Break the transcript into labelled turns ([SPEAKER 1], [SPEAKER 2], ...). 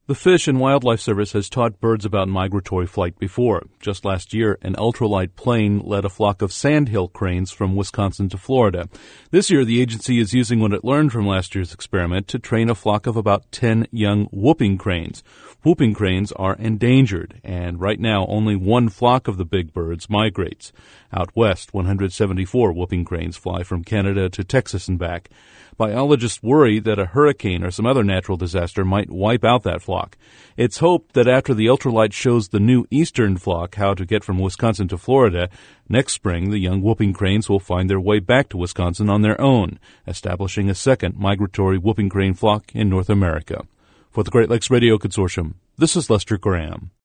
[SPEAKER 1] The Fish and Wildlife Service has taught birds about migratory flight before. Just last year, an ultralight plane led a flock of sandhill cranes from Wisconsin to Florida. This year, the agency is using what it learned from last year's experiment to train a flock of about 10 young whooping cranes. Whooping cranes are endangered, and right now only one flock of the big birds migrates. Out west, 174 whooping cranes fly from Canada to Texas and back. Biologists worry that a hurricane or some other natural disaster might wipe out that flock. It's hoped that after the ultralight shows the new eastern flock how to get from Wisconsin to Florida, next spring the young whooping cranes will find their way back to Wisconsin on their own, establishing a second migratory whooping crane flock in North America. For the Great Lakes Radio Consortium, this is Lester Graham.